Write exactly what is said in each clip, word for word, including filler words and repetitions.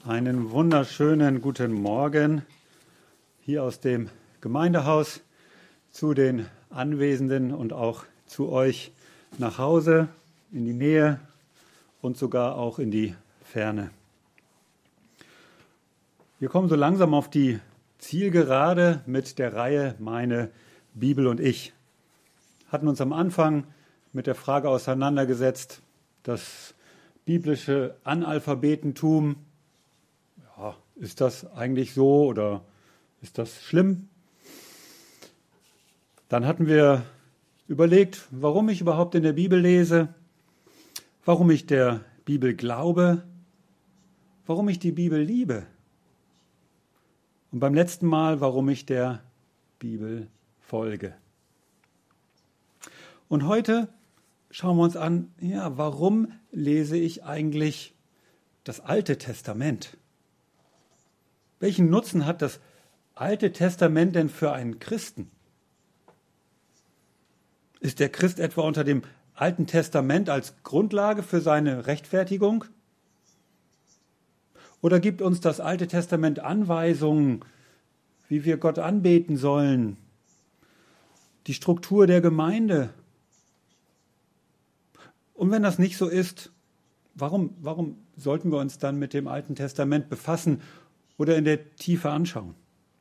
Einen wunderschönen guten Morgen hier aus dem Gemeindehaus zu den Anwesenden und auch zu euch nach Hause, in die Nähe und sogar auch in die Ferne. Wir kommen so langsam auf die Zielgerade mit der Reihe Meine Bibel und ich. Hatten uns am Anfang mit der Frage auseinandergesetzt, das biblische Analphabetentum, ja, ist das eigentlich so oder ist das schlimm? Dann hatten wir überlegt, warum ich überhaupt in der Bibel lese, warum ich der Bibel glaube, warum ich die Bibel liebe. Und beim letzten Mal, warum ich der Bibel folge. Und heute schauen wir uns an, ja, warum lese ich eigentlich das Alte Testament? Welchen Nutzen hat das Alte Testament denn für einen Christen? Ist der Christ etwa unter dem Alten Testament als Grundlage für seine Rechtfertigung? Oder gibt uns das Alte Testament Anweisungen, wie wir Gott anbeten sollen? Die Struktur der Gemeinde? Und wenn das nicht so ist, warum, warum sollten wir uns dann mit dem Alten Testament befassen oder in der Tiefe anschauen?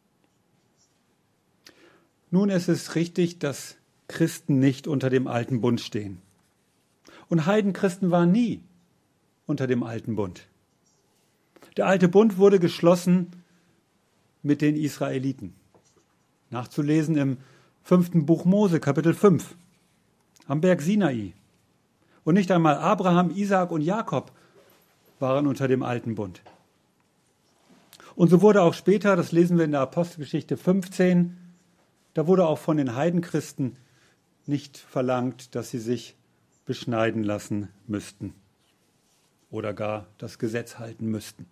Nun, es ist richtig, dass Christen nicht unter dem Alten Bund stehen. Und Heidenchristen waren nie unter dem Alten Bund. Der Alte Bund wurde geschlossen mit den Israeliten. Nachzulesen im fünften Buch Mose, Kapitel fünf, am Berg Sinai. Und nicht einmal Abraham, Isaak und Jakob waren unter dem Alten Bund. Und so wurde auch später, das lesen wir in der Apostelgeschichte fünfzehn, da wurde auch von den Heidenchristen nicht verlangt, dass sie sich beschneiden lassen müssten oder gar das Gesetz halten müssten.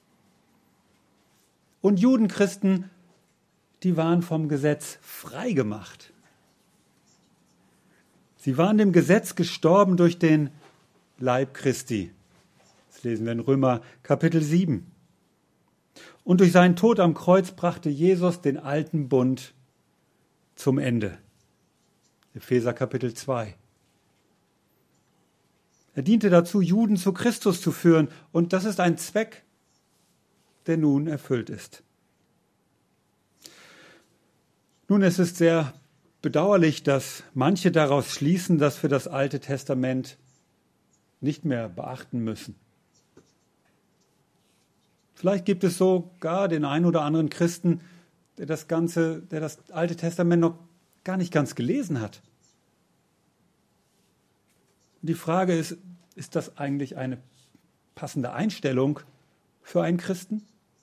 Und Judenchristen, die waren vom Gesetz freigemacht. Sie waren dem Gesetz gestorben durch den Leib Christi. Das lesen wir in Römer Kapitel sieben. Und durch seinen Tod am Kreuz brachte Jesus den alten Bund zum Ende. Epheser Kapitel zwei. Er diente dazu, Juden zu Christus zu führen. Und das ist ein Zweck, der nun erfüllt ist. Nun, es ist sehr bedauerlich, dass manche daraus schließen, dass wir das Alte Testament nicht mehr beachten müssen. Vielleicht gibt es sogar den einen oder anderen Christen, der das Ganze, der das Alte Testament noch gar nicht ganz gelesen hat. Und die Frage ist, ist das eigentlich eine passende Einstellung für einen Christen?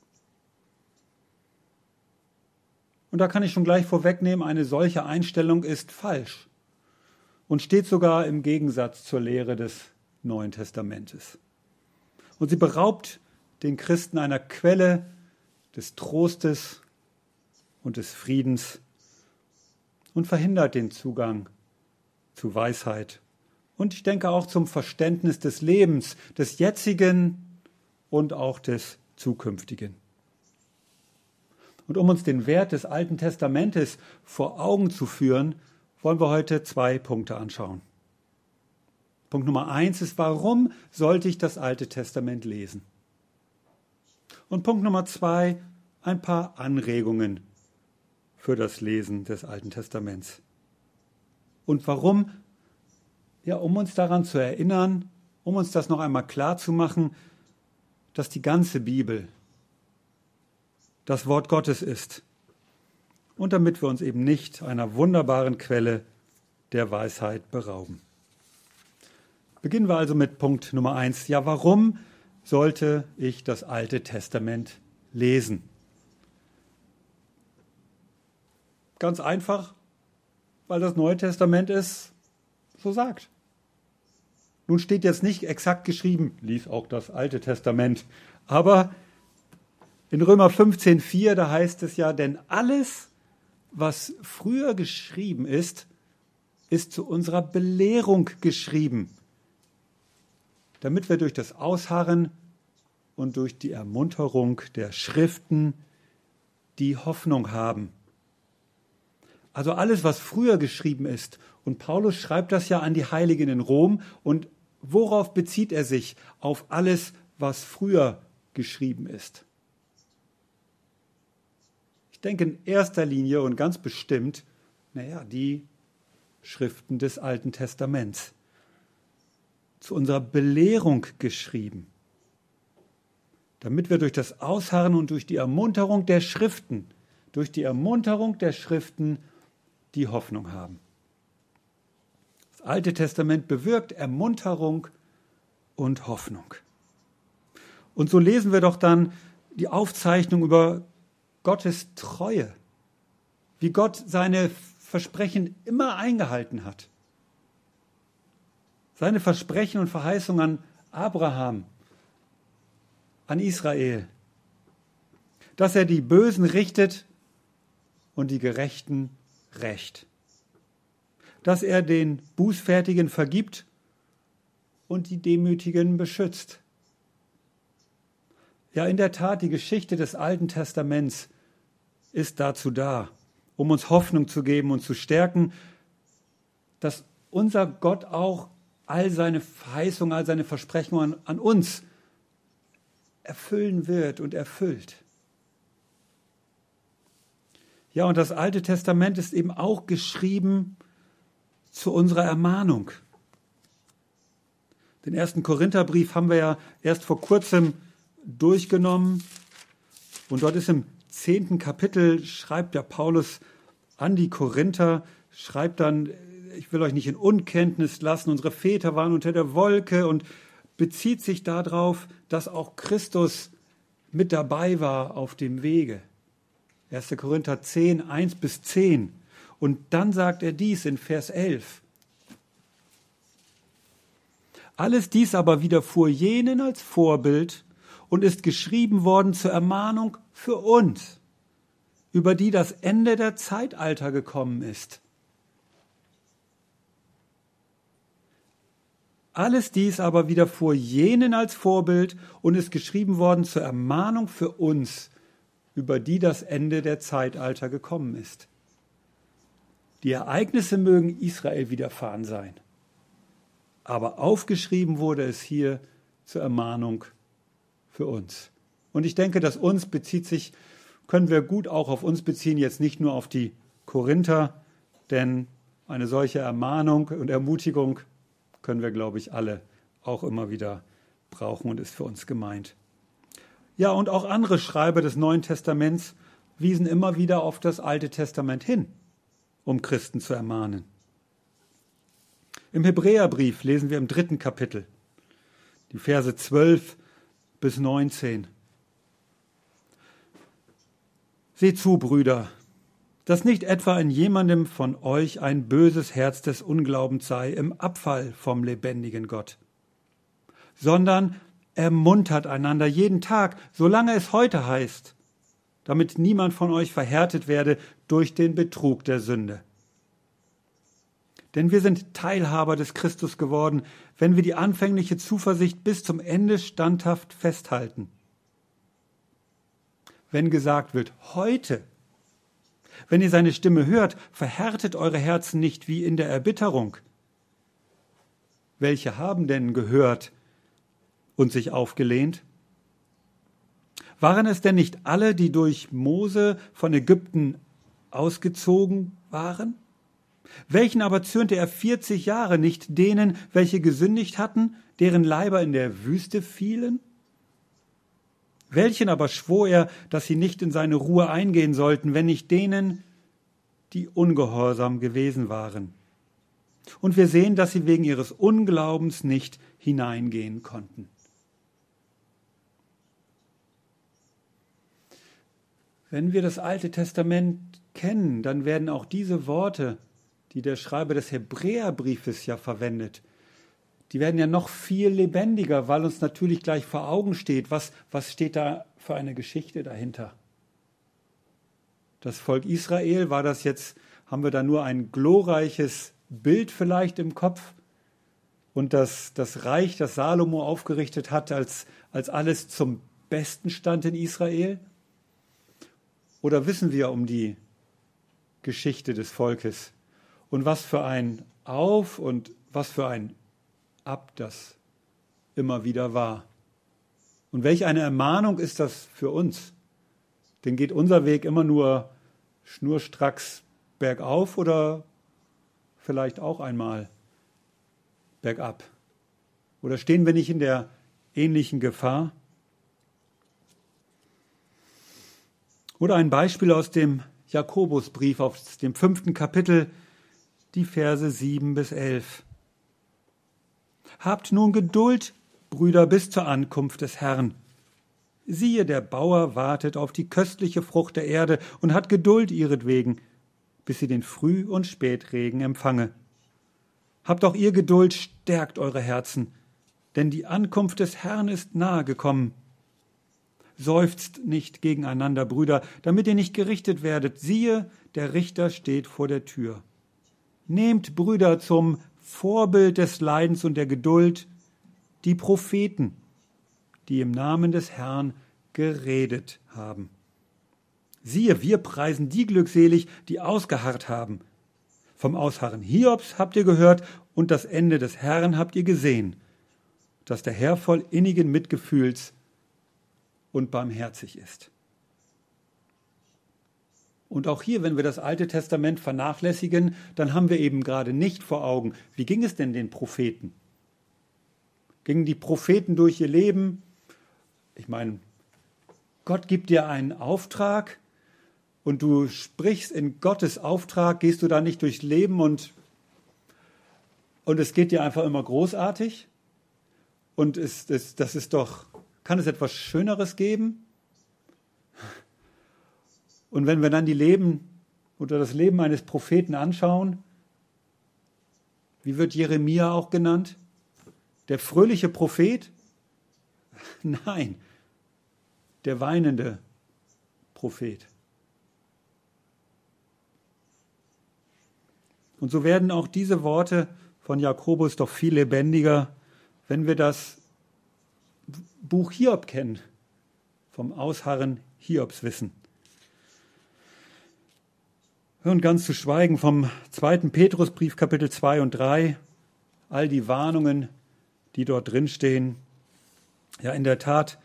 Und da kann ich schon gleich vorwegnehmen, eine solche Einstellung ist falsch und steht sogar im Gegensatz zur Lehre des Neuen Testamentes. Und sie beraubt den Christen einer Quelle des Trostes und des Friedens und verhindert den Zugang zu Weisheit und ich denke auch zum Verständnis des Lebens, des jetzigen und auch des zukünftigen. Und um uns den Wert des Alten Testamentes vor Augen zu führen, wollen wir heute zwei Punkte anschauen. Punkt Nummer eins ist, warum sollte ich das Alte Testament lesen? Und Punkt Nummer zwei, ein paar Anregungen für das Lesen des Alten Testaments. Und warum? Ja, um uns daran zu erinnern, um uns das noch einmal klar zu machen, dass die ganze Bibel das Wort Gottes ist. Und damit wir uns eben nicht einer wunderbaren Quelle der Weisheit berauben. Beginnen wir also mit Punkt Nummer eins. Ja, warum sollte ich das Alte Testament lesen? Ganz einfach, weil das Neue Testament es so sagt. Nun steht jetzt nicht exakt geschrieben, lies auch das Alte Testament, aber in Römer fünfzehn vier, da heißt es ja, denn alles, was früher geschrieben ist, ist zu unserer Belehrung geschrieben, damit wir durch das Ausharren und durch die Ermunterung der Schriften, die Hoffnung haben. Also alles, was früher geschrieben ist. Und Paulus schreibt das ja an die Heiligen in Rom. Und worauf bezieht er sich? Auf alles, was früher geschrieben ist. Ich denke in erster Linie und ganz bestimmt, naja, die Schriften des Alten Testaments. Zu unserer Belehrung geschrieben. Damit wir durch das Ausharren und durch die Ermunterung der Schriften, durch die Ermunterung der Schriften die Hoffnung haben. Das Alte Testament bewirkt Ermunterung und Hoffnung. Und so lesen wir doch dann die Aufzeichnung über Gottes Treue, wie Gott seine Versprechen immer eingehalten hat. Seine Versprechen und Verheißungen an Abraham, an Israel, dass er die Bösen richtet und die Gerechten rächt, dass er den Bußfertigen vergibt und die Demütigen beschützt. Ja, in der Tat, die Geschichte des Alten Testaments ist dazu da, um uns Hoffnung zu geben und zu stärken, dass unser Gott auch all seine Verheißungen, all seine Versprechungen an, an uns erfüllen wird und erfüllt. Ja, und das Alte Testament ist eben auch geschrieben zu unserer Ermahnung. Den ersten Korintherbrief haben wir ja erst vor kurzem durchgenommen. Und dort ist im zehnten Kapitel, schreibt der Paulus an die Korinther, schreibt dann, ich will euch nicht in Unkenntnis lassen, unsere Väter waren unter der Wolke, und bezieht sich darauf, dass auch Christus mit dabei war auf dem Wege. erster Korinther zehn, eins bis zehn. Und dann sagt er dies in Vers elf. Alles dies aber widerfuhr jenen als Vorbild und ist geschrieben worden zur Ermahnung für uns, über die das Ende der Zeitalter gekommen ist. Alles dies aber widerfuhr jenen als Vorbild und ist geschrieben worden zur Ermahnung für uns, über die das Ende der Zeitalter gekommen ist. Die Ereignisse mögen Israel widerfahren sein, aber aufgeschrieben wurde es hier zur Ermahnung für uns. Und ich denke, das uns bezieht sich, können wir gut auch auf uns beziehen, jetzt nicht nur auf die Korinther, denn eine solche Ermahnung und Ermutigung können wir, glaube ich, alle auch immer wieder brauchen und ist für uns gemeint. Ja, und auch andere Schreiber des Neuen Testaments wiesen immer wieder auf das Alte Testament hin, um Christen zu ermahnen. Im Hebräerbrief lesen wir im dritten Kapitel, die Verse zwölf bis neunzehn. Seht zu, Brüder, dass nicht etwa in jemandem von euch ein böses Herz des Unglaubens sei im Abfall vom lebendigen Gott, sondern ermuntert einander jeden Tag, solange es heute heißt, damit niemand von euch verhärtet werde durch den Betrug der Sünde. Denn wir sind Teilhaber des Christus geworden, wenn wir die anfängliche Zuversicht bis zum Ende standhaft festhalten. Wenn gesagt wird, heute, wenn ihr seine Stimme hört, verhärtet eure Herzen nicht wie in der Erbitterung. Welche haben denn gehört und sich aufgelehnt? Waren es denn nicht alle, die durch Mose von Ägypten ausgezogen waren? Welchen aber zürnte er vierzig Jahre, nicht denen, welche gesündigt hatten, deren Leiber in der Wüste fielen? Welchen aber schwor er, dass sie nicht in seine Ruhe eingehen sollten, wenn nicht denen, die ungehorsam gewesen waren? Und wir sehen, dass sie wegen ihres Unglaubens nicht hineingehen konnten. Wenn wir das Alte Testament kennen, dann werden auch diese Worte, die der Schreiber des Hebräerbriefes ja verwendet, die werden ja noch viel lebendiger, weil uns natürlich gleich vor Augen steht, was, was steht da für eine Geschichte dahinter. Das Volk Israel, war das jetzt, haben wir da nur ein glorreiches Bild vielleicht im Kopf? und das, das Reich, das Salomo aufgerichtet hat, als, als alles zum Besten stand in Israel? Oder wissen wir um die Geschichte des Volkes und was für ein Auf und was für ein Ab das immer wieder war? Und welch eine Ermahnung ist das für uns? Denn geht unser Weg immer nur schnurstracks bergauf oder vielleicht auch einmal bergab? Oder stehen wir nicht in der ähnlichen Gefahr? Oder ein Beispiel aus dem Jakobusbrief, aus dem fünften Kapitel, die Verse sieben bis elf. Habt nun Geduld, Brüder, bis zur Ankunft des Herrn. Siehe, der Bauer wartet auf die köstliche Frucht der Erde und hat Geduld ihretwegen, bis sie den Früh- und Spätregen empfange. Habt auch ihr Geduld, stärkt eure Herzen, denn die Ankunft des Herrn ist nahe gekommen. Seufzt nicht gegeneinander, Brüder, damit ihr nicht gerichtet werdet. Siehe, der Richter steht vor der Tür. Nehmt, Brüder, zum Vorbild des Leidens und der Geduld die Propheten, die im Namen des Herrn geredet haben. Siehe, wir preisen die glückselig, die ausgeharrt haben. Vom Ausharren Hiobs habt ihr gehört und das Ende des Herrn habt ihr gesehen, dass der Herr voll innigen Mitgefühls und barmherzig ist. Und auch hier, wenn wir das Alte Testament vernachlässigen, dann haben wir eben gerade nicht vor Augen, wie ging es denn den Propheten? Gingen die Propheten durch ihr Leben? Ich meine, Gott gibt dir einen Auftrag und du sprichst in Gottes Auftrag, gehst du da nicht durchs Leben und, und es geht dir einfach immer großartig? Und es, es, das ist doch, kann es etwas Schöneres geben? Und wenn wir dann die Leben oder das Leben eines Propheten anschauen, wie wird Jeremia auch genannt? Der fröhliche Prophet? Nein, der weinende Prophet. Und so werden auch diese Worte von Jakobus doch viel lebendiger, wenn wir das Buch Hiob kennen, vom Ausharren Hiobs wissen. Und ganz zu schweigen vom zweiten Petrusbrief, Kapitel zwei und drei, all die Warnungen, die dort drin stehen. Ja, in der Tat,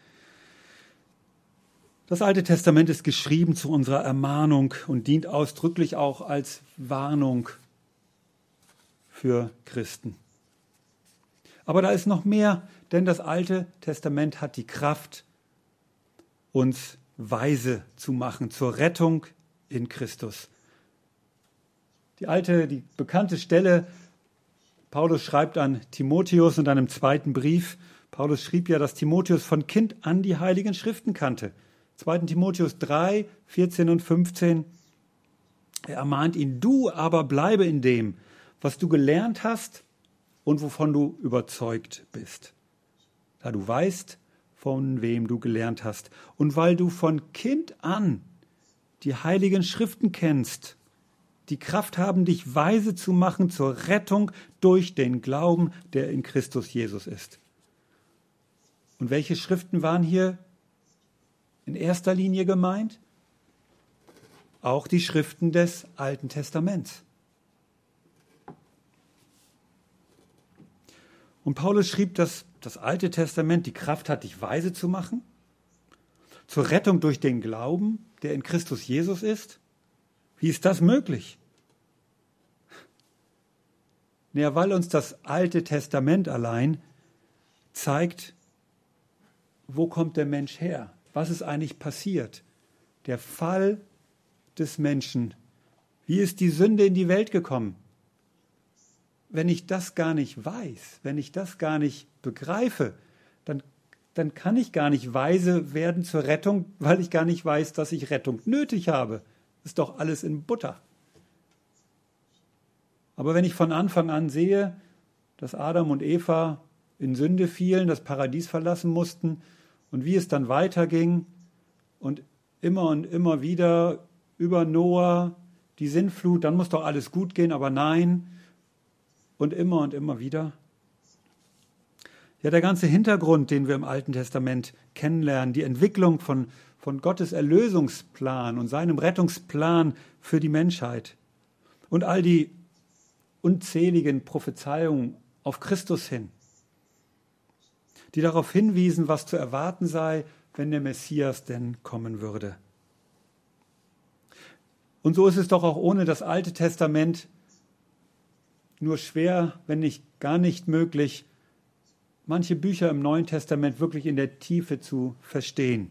das Alte Testament ist geschrieben zu unserer Ermahnung und dient ausdrücklich auch als Warnung für Christen. Aber da ist noch mehr, denn das Alte Testament hat die Kraft, uns weise zu machen zur Rettung in Christus. Die alte, die bekannte Stelle, Paulus schreibt an Timotheus und dann im zweiten Brief, Paulus schrieb ja, dass Timotheus von Kind an die Heiligen Schriften kannte. zweiten Timotheus drei, vierzehn und fünfzehn. Er ermahnt ihn, du aber bleibe in dem, was du gelernt hast und wovon du überzeugt bist. Da du weißt, von wem du gelernt hast und weil du von Kind an die Heiligen Schriften kennst, die Kraft haben, dich weise zu machen zur Rettung durch den Glauben, der in Christus Jesus ist. Und welche Schriften waren hier in erster Linie gemeint? Auch die Schriften des Alten Testaments. Und Paulus schrieb, dass das Alte Testament die Kraft hat, dich weise zu machen, zur Rettung durch den Glauben, der in Christus Jesus ist. Wie ist das möglich? Naja, weil uns das Alte Testament allein zeigt, wo kommt der Mensch her? Was ist eigentlich passiert? Der Fall des Menschen. Wie ist die Sünde in die Welt gekommen? Wenn ich das gar nicht weiß, wenn ich das gar nicht begreife, dann, dann kann ich gar nicht weise werden zur Rettung, weil ich gar nicht weiß, dass ich Rettung nötig habe. Das ist doch alles in Butter. Aber wenn ich von Anfang an sehe, dass Adam und Eva in Sünde fielen, das Paradies verlassen mussten und wie es dann weiterging und immer und immer wieder über Noah, die Sintflut, dann muss doch alles gut gehen, aber nein und immer und immer wieder. Ja, der ganze Hintergrund, den wir im Alten Testament kennenlernen, die Entwicklung von, von Gottes Erlösungsplan und seinem Rettungsplan für die Menschheit und all die unzähligen Prophezeiungen auf Christus hin, die darauf hinwiesen, was zu erwarten sei, wenn der Messias denn kommen würde. Und so ist es doch auch ohne das Alte Testament nur schwer, wenn nicht gar nicht möglich, manche Bücher im Neuen Testament wirklich in der Tiefe zu verstehen.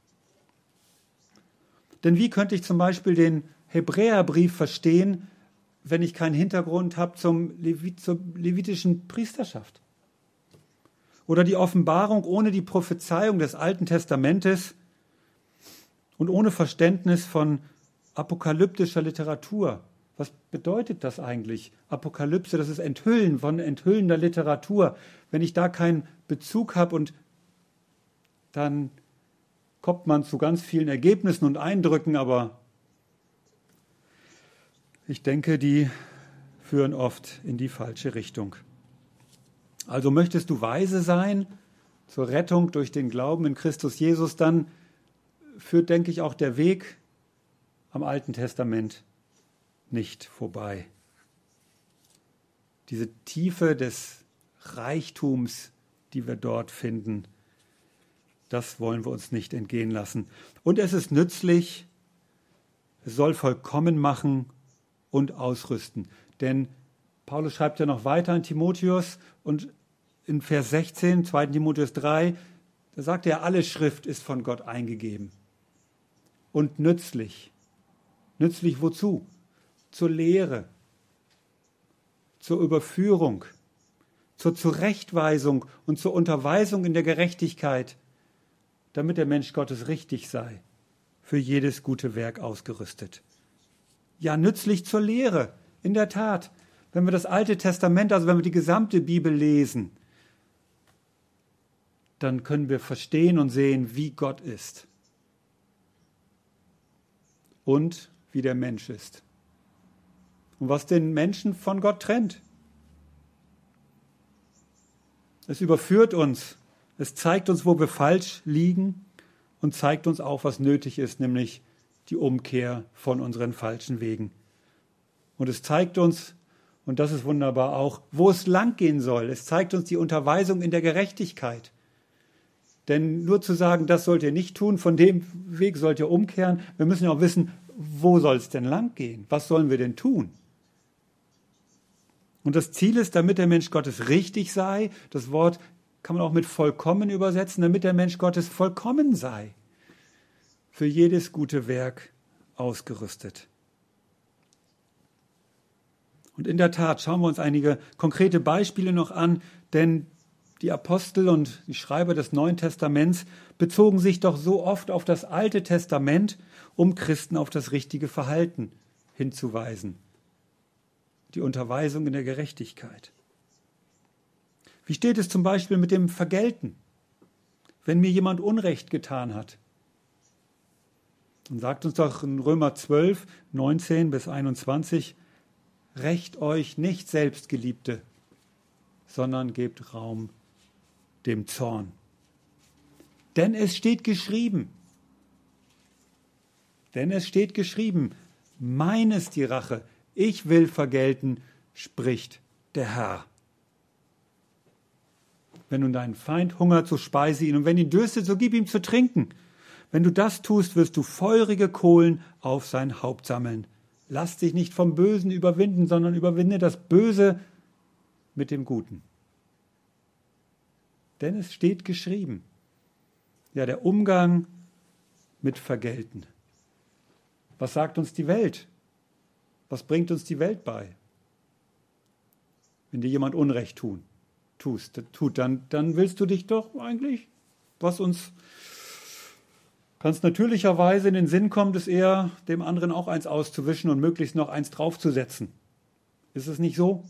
Denn wie könnte ich zum Beispiel den Hebräerbrief verstehen, wenn ich keinen Hintergrund habe zum Levit, zur levitischen Priesterschaft? Oder die Offenbarung ohne die Prophezeiung des Alten Testamentes und ohne Verständnis von apokalyptischer Literatur. Was bedeutet das eigentlich? Apokalypse, das ist Enthüllen von enthüllender Literatur. Wenn ich da keinen Bezug habe, und dann kommt man zu ganz vielen Ergebnissen und Eindrücken, aber ich denke, die führen oft in die falsche Richtung. Also möchtest du weise sein zur Rettung durch den Glauben in Christus Jesus, dann führt, denke ich, auch der Weg am Alten Testament nicht vorbei. Diese Tiefe des Reichtums, die wir dort finden, das wollen wir uns nicht entgehen lassen. Und es ist nützlich, es soll vollkommen machen und ausrüsten. Denn Paulus schreibt ja noch weiter an Timotheus und in Vers sechzehn, zweiter Timotheus drei, da sagt er, alle Schrift ist von Gott eingegeben und nützlich. Nützlich wozu? Zur Lehre, zur Überführung, zur Zurechtweisung und zur Unterweisung in der Gerechtigkeit, damit der Mensch Gottes richtig sei, für jedes gute Werk ausgerüstet. Ja, nützlich zur Lehre, in der Tat. Wenn wir das Alte Testament, also wenn wir die gesamte Bibel lesen, dann können wir verstehen und sehen, wie Gott ist und wie der Mensch ist und was den Menschen von Gott trennt. Es überführt uns, es zeigt uns, wo wir falsch liegen und zeigt uns auch, was nötig ist, nämlich die Umkehr von unseren falschen Wegen. Und es zeigt uns, und das ist wunderbar auch, wo es lang gehen soll. Es zeigt uns die Unterweisung in der Gerechtigkeit. Denn nur zu sagen, das sollt ihr nicht tun, von dem Weg sollt ihr umkehren, wir müssen ja auch wissen, wo soll es denn lang gehen? Was sollen wir denn tun? Und das Ziel ist, damit der Mensch Gottes richtig sei, das Wort kann man auch mit vollkommen übersetzen, damit der Mensch Gottes vollkommen sei, für jedes gute Werk ausgerüstet. Und in der Tat schauen wir uns einige konkrete Beispiele noch an, denn die Apostel und die Schreiber des Neuen Testaments bezogen sich doch so oft auf das Alte Testament, um Christen auf das richtige Verhalten hinzuweisen. Die Unterweisung in der Gerechtigkeit. Wie steht es zum Beispiel mit dem Vergelten? Wenn mir jemand Unrecht getan hat, dann sagt uns doch in Römer zwölf, neunzehn bis einundzwanzig, rächt euch nicht selbst, Geliebte, sondern gebt Raum dem Zorn. Denn es steht geschrieben, denn es steht geschrieben, mein ist die Rache, ich will vergelten, spricht der Herr. Wenn nun dein Feind hungert, so speise ihn, und wenn ihn dürstet, so gib ihm zu trinken. Wenn du das tust, wirst du feurige Kohlen auf sein Haupt sammeln. Lass dich nicht vom Bösen überwinden, sondern überwinde das Böse mit dem Guten. Denn es steht geschrieben, ja, der Umgang mit Vergelten. Was sagt uns die Welt? Was bringt uns die Welt bei? Wenn dir jemand Unrecht tun, tust, tut, dann, dann willst du dich doch eigentlich, was uns ganz natürlicherweise in den Sinn kommt, ist eher, dem anderen auch eins auszuwischen und möglichst noch eins draufzusetzen. Ist es nicht so?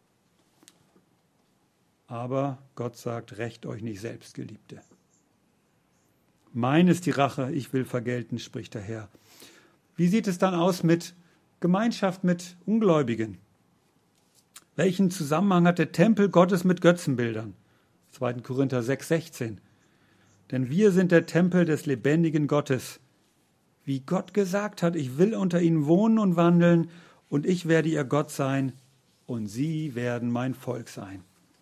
Aber Gott sagt, rächt euch nicht selbst, Geliebte. Mein ist die Rache, ich will vergelten, spricht der Herr. Wie sieht es dann aus mit Gemeinschaft mit Ungläubigen? Welchen Zusammenhang hat der Tempel Gottes mit Götzenbildern? zweiten Korinther sechs, sechzehn. Denn wir sind der Tempel des lebendigen Gottes. Wie Gott gesagt hat, ich will unter ihnen wohnen und wandeln, und ich werde ihr Gott sein, und sie werden mein Volk sein.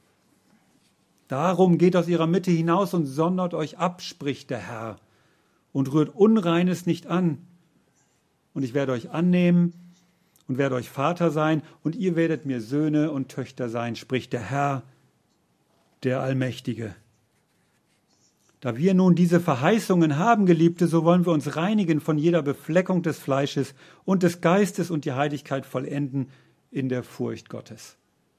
Darum geht aus ihrer Mitte hinaus und sondert euch ab, spricht der Herr, und rührt Unreines nicht an. Und ich werde euch annehmen und werde euch Vater sein, und ihr werdet mir Söhne und Töchter sein, spricht der Herr, der Allmächtige. Da wir nun diese Verheißungen haben, Geliebte, so wollen wir uns reinigen von jeder Befleckung des Fleisches und des Geistes und die Heiligkeit vollenden in der Furcht Gottes.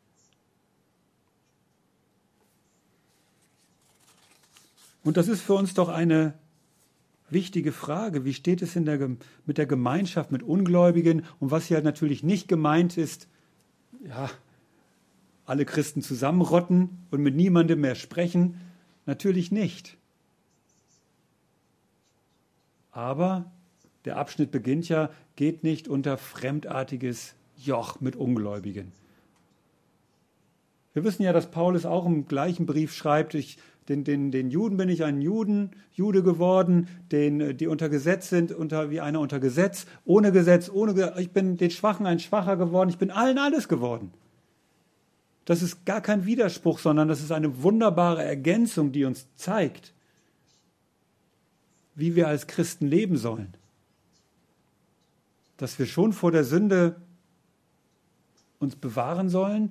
Und das ist für uns doch eine wichtige Frage. Wie steht es in der, mit der Gemeinschaft, mit Ungläubigen? Und was hier halt natürlich nicht gemeint ist, ja, alle Christen zusammenrotten und mit niemandem mehr sprechen. Natürlich nicht. Aber der Abschnitt beginnt ja, geht nicht unter fremdartiges Joch mit Ungläubigen. Wir wissen ja, dass Paulus auch im gleichen Brief schreibt, ich, den, den, den Juden bin ich ein Juden, Jude geworden, den, die unter Gesetz sind, unter, wie einer unter Gesetz, ohne Gesetz, ohne, ich bin den Schwachen ein Schwacher geworden, ich bin allen alles geworden. Das ist gar kein Widerspruch, sondern das ist eine wunderbare Ergänzung, die uns zeigt, wie wir als Christen leben sollen. Dass wir schon vor der Sünde uns bewahren sollen.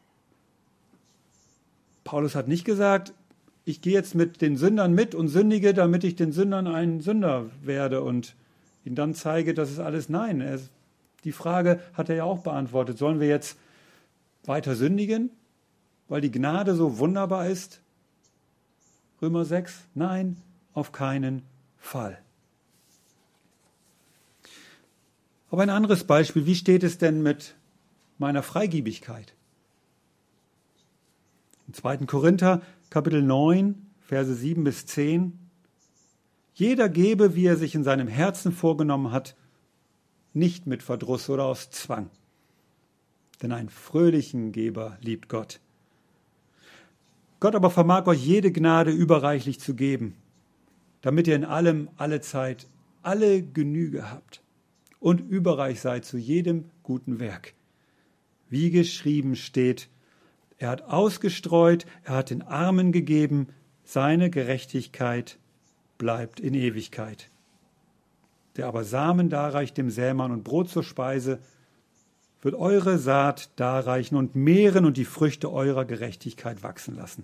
Paulus hat nicht gesagt, ich gehe jetzt mit den Sündern mit und sündige, damit ich den Sündern ein Sünder werde und ihnen dann zeige, dass es alles nein. Er, die Frage hat er ja auch beantwortet. Sollen wir jetzt weiter sündigen, weil die Gnade so wunderbar ist? Römer sechs, nein, auf keinen Fall. Aber ein anderes Beispiel, wie steht es denn mit meiner Freigebigkeit? Im zweiten Korinther, Kapitel neun, Verse sieben bis zehn. Jeder gebe, wie er sich in seinem Herzen vorgenommen hat, nicht mit Verdruss oder aus Zwang. Denn einen fröhlichen Geber liebt Gott. Gott aber vermag euch jede Gnade überreichlich zu geben, damit ihr in allem, alle Zeit, alle Genüge habt und überreich seid zu jedem guten Werk. Wie geschrieben steht, er hat ausgestreut, er hat den Armen gegeben, seine Gerechtigkeit bleibt in Ewigkeit. Der aber Samen darreicht dem Sämann und Brot zur Speise, wird eure Saat darreichen und mehren und die Früchte eurer Gerechtigkeit wachsen lassen.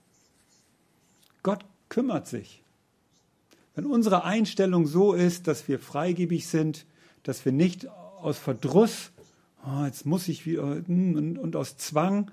Gott kümmert sich. Wenn unsere Einstellung so ist, dass wir freigebig sind, dass wir nicht aus Verdruss, oh, jetzt muss ich wieder, und, und aus Zwang,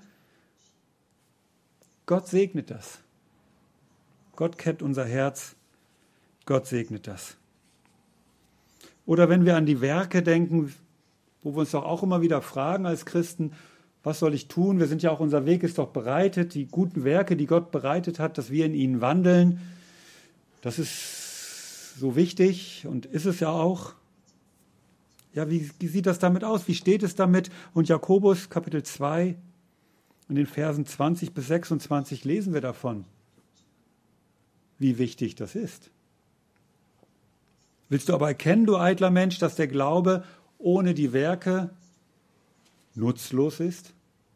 Gott segnet das. Gott kennt unser Herz, Gott segnet das. Oder wenn wir an die Werke denken, wo wir uns doch auch immer wieder fragen als Christen, was soll ich tun? Wir sind ja auch, unser Weg ist doch bereitet, die guten Werke, die Gott bereitet hat, dass wir in ihnen wandeln. Das ist so wichtig und ist es ja auch. Ja, wie, wie sieht das damit aus? Wie steht es damit? Und Jakobus Kapitel zwei, in den Versen zwanzig bis sechsundzwanzig lesen wir davon, wie wichtig das ist. Willst du aber erkennen, du eitler Mensch, dass der Glaube ohne die Werke nutzlos ist?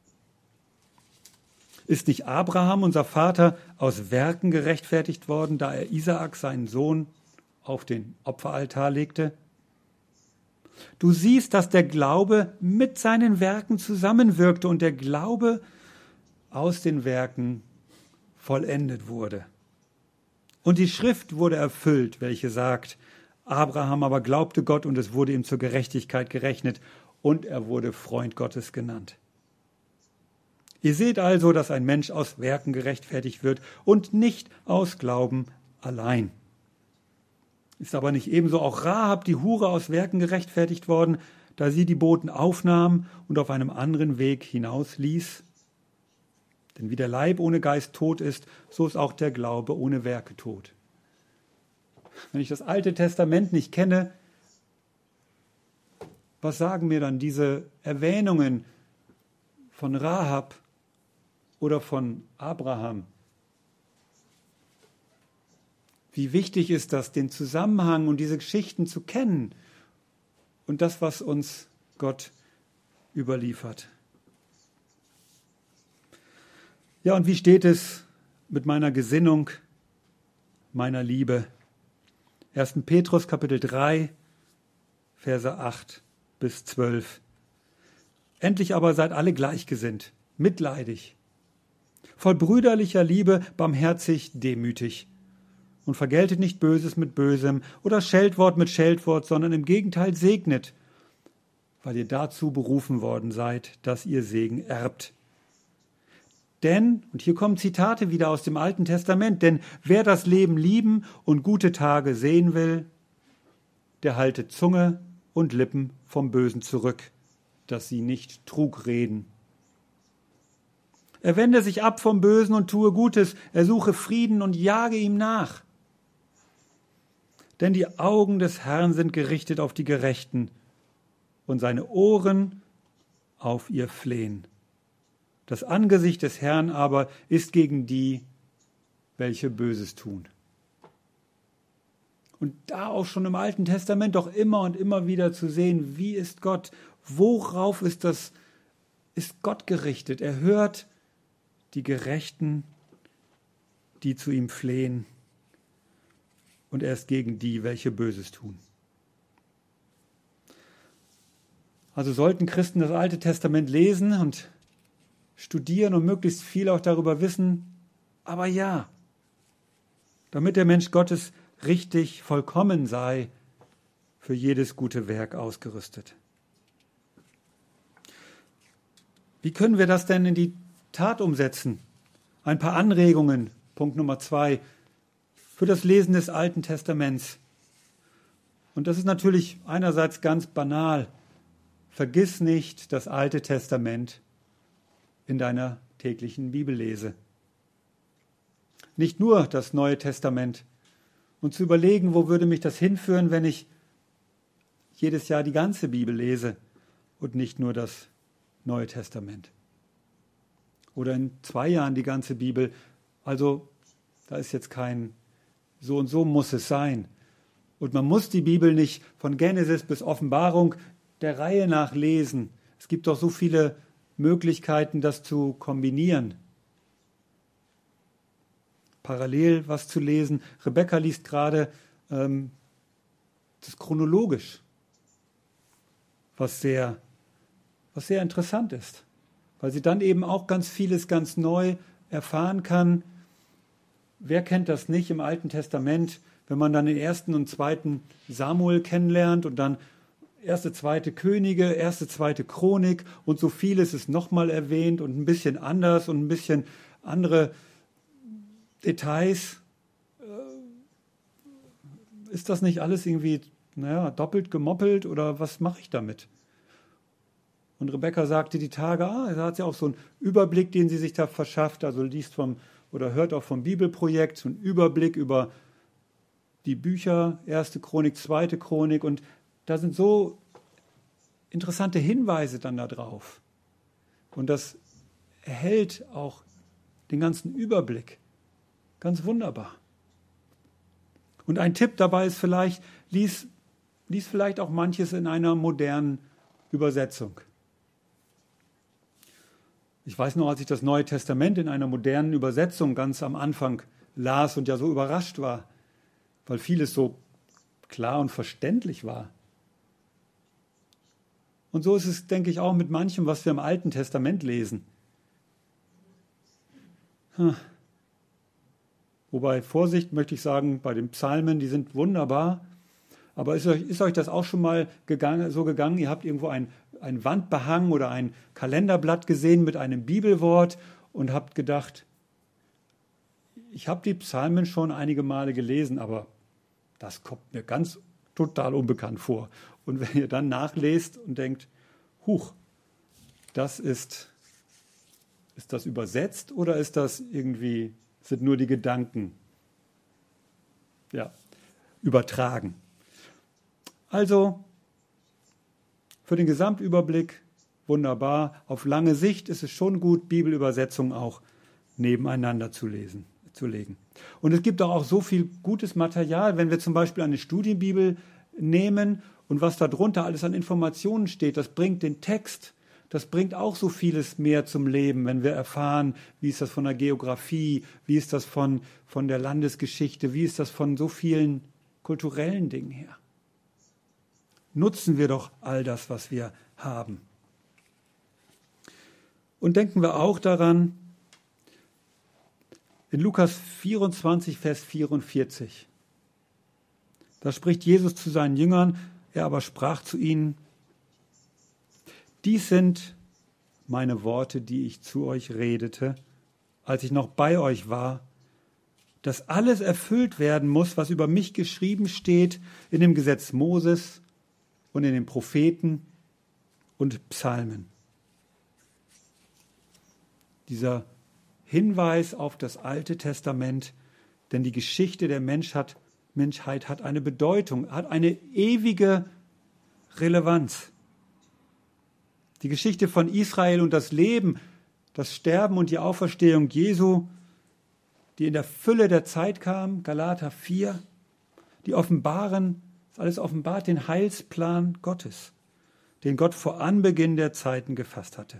Ist nicht Abraham, unser Vater, aus Werken gerechtfertigt worden, da er Isaak, seinen Sohn, auf den Opferaltar legte? Du siehst, dass der Glaube mit seinen Werken zusammenwirkte und der Glaube aus den Werken vollendet wurde. Und die Schrift wurde erfüllt, welche sagt, Abraham aber glaubte Gott und es wurde ihm zur Gerechtigkeit gerechnet und er wurde Freund Gottes genannt. Ihr seht also, dass ein Mensch aus Werken gerechtfertigt wird und nicht aus Glauben allein. Ist aber nicht ebenso auch Rahab, die Hure, aus Werken gerechtfertigt worden, da sie die Boten aufnahm und auf einem anderen Weg hinausließ? Denn wie der Leib ohne Geist tot ist, so ist auch der Glaube ohne Werke tot. Wenn ich das Alte Testament nicht kenne, was sagen mir dann diese Erwähnungen von Rahab oder von Abraham? wie wichtig ist das, den Zusammenhang und diese Geschichten zu kennen und das, was uns Gott überliefert. Ja, und wie steht es mit meiner Gesinnung, meiner Liebe? erster Petrus Kapitel drei, Verse acht bis zwölf. Endlich aber seid alle gleichgesinnt, mitleidig, voll brüderlicher Liebe, barmherzig, demütig. Und vergeltet nicht Böses mit Bösem oder Scheltwort mit Scheltwort, sondern im Gegenteil segnet, weil ihr dazu berufen worden seid, dass ihr Segen erbt. Denn, und hier kommen Zitate wieder aus dem Alten Testament, denn wer das Leben lieben und gute Tage sehen will, der halte Zunge und Lippen vom Bösen zurück, dass sie nicht Trug reden. Er wende sich ab vom Bösen und tue Gutes, er suche Frieden und jage ihm nach. Denn die Augen des Herrn sind gerichtet auf die Gerechten und seine Ohren auf ihr Flehen. Das Angesicht des Herrn aber ist gegen die, welche Böses tun. Und da auch schon im Alten Testament doch immer und immer wieder zu sehen, wie ist Gott, worauf ist das, ist Gott gerichtet? Er hört die Gerechten, die zu ihm flehen, und er ist gegen die, welche Böses tun. Also sollten Christen das Alte Testament lesen und studieren und möglichst viel auch darüber wissen, aber ja, damit der Mensch Gottes richtig vollkommen sei, für jedes gute Werk ausgerüstet. Wie können wir das denn in die Tat umsetzen? Ein paar Anregungen, Punkt Nummer zwei, für das Lesen des Alten Testaments. Und das ist natürlich einerseits ganz banal. Vergiss nicht das Alte Testament in deiner täglichen Bibellese. Nicht nur das Neue Testament. Und zu überlegen, wo würde mich das hinführen, wenn ich jedes Jahr die ganze Bibel lese und nicht nur das Neue Testament. Oder in zwei Jahren die ganze Bibel. Also da ist jetzt kein so und so muss es sein. Und man muss die Bibel nicht von Genesis bis Offenbarung der Reihe nach lesen. Es gibt doch so viele Möglichkeiten, das zu kombinieren. Parallel was zu lesen. Rebecca liest gerade ähm, das chronologisch, was sehr, was sehr interessant ist, weil sie dann eben auch ganz vieles ganz neu erfahren kann. Wer kennt das nicht im Alten Testament, wenn man dann den ersten und zweiten Samuel kennenlernt und dann erste, zweite Könige, erste, zweite Chronik und so vieles ist nochmal erwähnt und ein bisschen anders und ein bisschen andere Details. Ist das nicht alles irgendwie, naja, doppelt gemoppelt oder was mache ich damit? Und Rebecca sagte die Tage, ah, da hat sie auch so einen Überblick, den sie sich da verschafft, also liest vom oder hört auch vom Bibelprojekt, so einen Überblick über die Bücher, erste Chronik, zweite Chronik, und da sind so interessante Hinweise dann da drauf. Und das erhält auch den ganzen Überblick. Ganz wunderbar. Und ein Tipp dabei ist vielleicht, lies, lies vielleicht auch manches in einer modernen Übersetzung. Ich weiß noch, als ich das Neue Testament in einer modernen Übersetzung ganz am Anfang las und ja so überrascht war, weil vieles so klar und verständlich war. Und so ist es, denke ich, auch mit manchem, was wir im Alten Testament lesen. Hm. Wobei, Vorsicht möchte ich sagen, bei den Psalmen, die sind wunderbar, aber ist euch, ist euch das auch schon mal gegangen, so gegangen, ihr habt irgendwo ein, ein Wandbehang oder ein Kalenderblatt gesehen mit einem Bibelwort und habt gedacht, ich habe die Psalmen schon einige Male gelesen, aber das kommt mir ganz total unbekannt vor. Und wenn ihr dann nachlest und denkt, huch, das ist, ist das übersetzt oder ist das irgendwie, sind nur die Gedanken, ja, übertragen. Also, für den Gesamtüberblick wunderbar. Auf lange Sicht ist es schon gut, Bibelübersetzungen auch nebeneinander zu lesen, zu legen. Und es gibt auch so viel gutes Material, wenn wir zum Beispiel eine Studienbibel nehmen und was da drunter alles an Informationen steht, das bringt den Text, das bringt auch so vieles mehr zum Leben, wenn wir erfahren, wie ist das von der Geografie, wie ist das von, von der Landesgeschichte, wie ist das von so vielen kulturellen Dingen her. Nutzen wir doch all das, was wir haben. Und denken wir auch daran, in Lukas vierundzwanzig, Vers vierundvierzig, da spricht Jesus zu seinen Jüngern, er aber sprach zu ihnen: Dies sind meine Worte, die ich zu euch redete, als ich noch bei euch war, dass alles erfüllt werden muss, was über mich geschrieben steht in dem Gesetz Moses und in den Propheten und Psalmen. Dieser Hinweis auf das Alte Testament, denn die Geschichte der Menschheit, Menschheit hat eine Bedeutung, hat eine ewige Relevanz. Die Geschichte von Israel und das Leben, das Sterben und die Auferstehung Jesu, die in der Fülle der Zeit kam, Galater vier, die offenbaren, das alles offenbart den Heilsplan Gottes, den Gott vor Anbeginn der Zeiten gefasst hatte.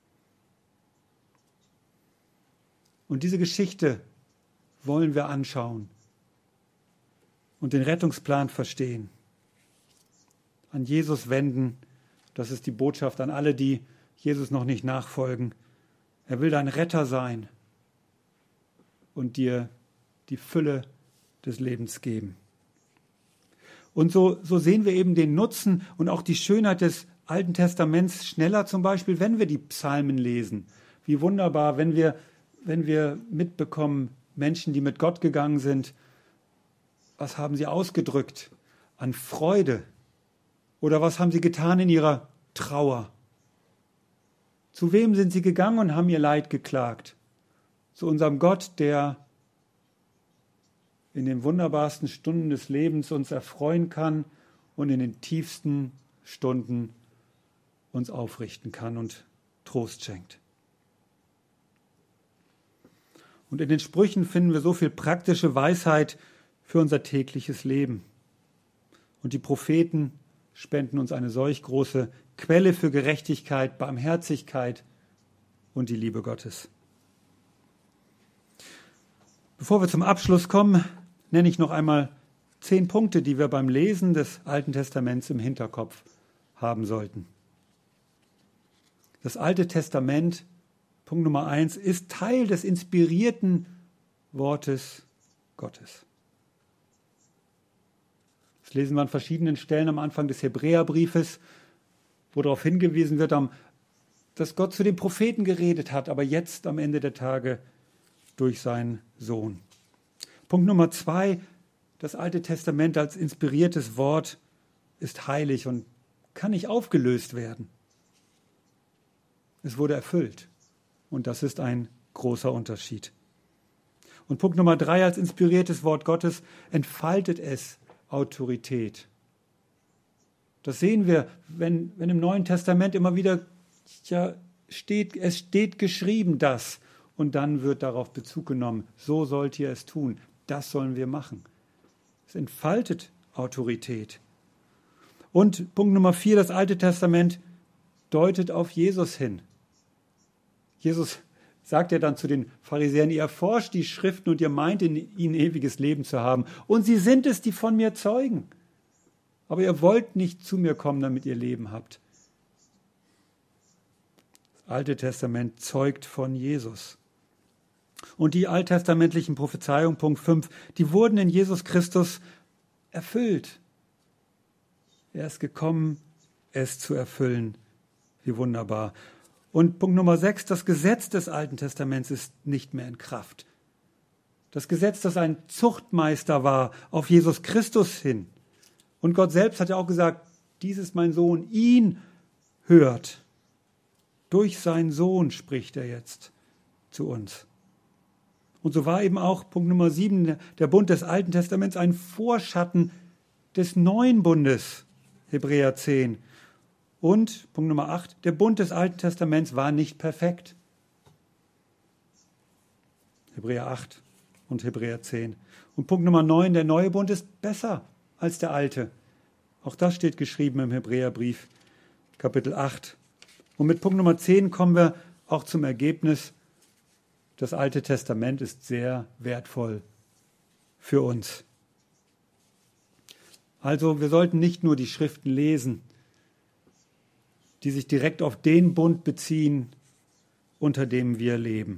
Und diese Geschichte wollen wir anschauen und den Rettungsplan verstehen. An Jesus wenden, das ist die Botschaft an alle, die Jesus noch nicht nachfolgen. Er will dein Retter sein und dir die Fülle des Lebens geben. Und so, so sehen wir eben den Nutzen und auch die Schönheit des Alten Testaments schneller, zum Beispiel, wenn wir die Psalmen lesen. Wie wunderbar, wenn wir Wenn wir mitbekommen, Menschen, die mit Gott gegangen sind, was haben sie ausgedrückt an Freude? Oder was haben sie getan in ihrer Trauer? Zu wem sind sie gegangen und haben ihr Leid geklagt? Zu unserem Gott, der in den wunderbarsten Stunden des Lebens uns erfreuen kann und in den tiefsten Stunden uns aufrichten kann und Trost schenkt. Und in den Sprüchen finden wir so viel praktische Weisheit für unser tägliches Leben. Und die Propheten spenden uns eine solch große Quelle für Gerechtigkeit, Barmherzigkeit und die Liebe Gottes. Bevor wir zum Abschluss kommen, nenne ich noch einmal zehn Punkte, die wir beim Lesen des Alten Testaments im Hinterkopf haben sollten. Das Alte Testament, Punkt Nummer eins, ist Teil des inspirierten Wortes Gottes. Das lesen wir an verschiedenen Stellen am Anfang des Hebräerbriefes, wo darauf hingewiesen wird, dass Gott zu den Propheten geredet hat, aber jetzt am Ende der Tage durch seinen Sohn. Punkt Nummer zwei, das Alte Testament als inspiriertes Wort ist heilig und kann nicht aufgelöst werden. Es wurde erfüllt. Und das ist ein großer Unterschied. Und Punkt Nummer drei, als inspiriertes Wort Gottes entfaltet es Autorität. Das sehen wir, wenn, wenn im Neuen Testament immer wieder ja, steht, es steht geschrieben das, und dann wird darauf Bezug genommen, so sollt ihr es tun, das sollen wir machen. Es entfaltet Autorität. Und Punkt Nummer vier, das Alte Testament deutet auf Jesus hin. Jesus sagt ja dann zu den Pharisäern, ihr erforscht die Schriften und ihr meint, in ihnen ewiges Leben zu haben. Und sie sind es, die von mir zeugen. Aber ihr wollt nicht zu mir kommen, damit ihr Leben habt. Das Alte Testament zeugt von Jesus. Und die alttestamentlichen Prophezeiungen, Punkt fünf, die wurden in Jesus Christus erfüllt. Er ist gekommen, es zu erfüllen. Wie wunderbar. Und Punkt Nummer sechs, das Gesetz des Alten Testaments ist nicht mehr in Kraft. Das Gesetz, das ein Zuchtmeister war, auf Jesus Christus hin. Und Gott selbst hat ja auch gesagt, dies ist mein Sohn, ihn hört. Durch seinen Sohn spricht er jetzt zu uns. Und so war eben auch Punkt Nummer sieben, der Bund des Alten Testaments, ein Vorschatten des neuen Bundes, Hebräer zehn. Und Punkt Nummer acht, der Bund des Alten Testaments war nicht perfekt. Hebräer acht und Hebräer zehn. Und Punkt Nummer neun, der neue Bund ist besser als der alte. Auch das steht geschrieben im Hebräerbrief, Kapitel acht. Und mit Punkt Nummer zehn kommen wir auch zum Ergebnis, das Alte Testament ist sehr wertvoll für uns. Also wir sollten nicht nur die Schriften lesen, die sich direkt auf den Bund beziehen, unter dem wir leben.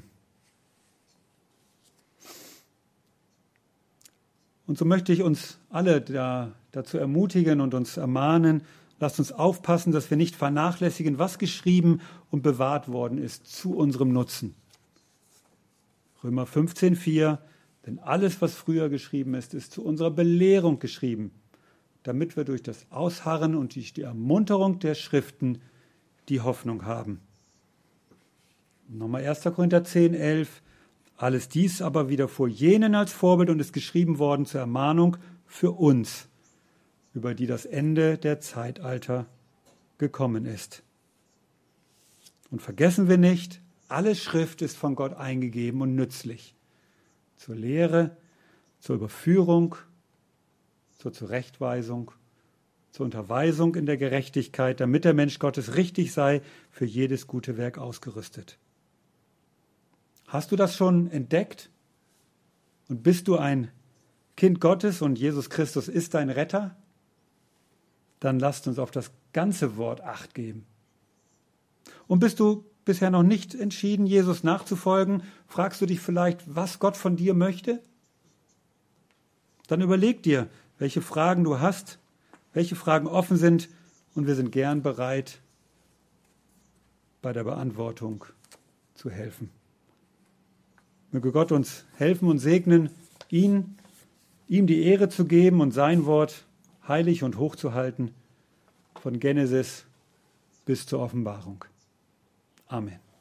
Und so möchte ich uns alle da, dazu ermutigen und uns ermahnen, lasst uns aufpassen, dass wir nicht vernachlässigen, was geschrieben und bewahrt worden ist, zu unserem Nutzen. Römer fünfzehn vier, denn alles, was früher geschrieben ist, ist zu unserer Belehrung geschrieben, damit wir durch das Ausharren und die Ermunterung der Schriften die Hoffnung haben. Nochmal erster Korinther zehn elf, alles dies aber widerfuhr jenen als Vorbild und ist geschrieben worden zur Ermahnung für uns, über die das Ende der Zeitalter gekommen ist. Und vergessen wir nicht, alle Schrift ist von Gott eingegeben und nützlich zur Lehre, zur Überführung, zur Zurechtweisung, zur Unterweisung in der Gerechtigkeit, damit der Mensch Gottes richtig sei, für jedes gute Werk ausgerüstet. Hast du das schon entdeckt? Und bist du ein Kind Gottes und Jesus Christus ist dein Retter? Dann lasst uns auf das ganze Wort Acht geben. Und bist du bisher noch nicht entschieden, Jesus nachzufolgen? Fragst du dich vielleicht, was Gott von dir möchte? Dann überleg dir, welche Fragen du hast, welche Fragen offen sind, und wir sind gern bereit, bei der Beantwortung zu helfen. Möge Gott uns helfen und segnen, ihn, ihm die Ehre zu geben und sein Wort heilig und hoch zu halten, von Genesis bis zur Offenbarung. Amen.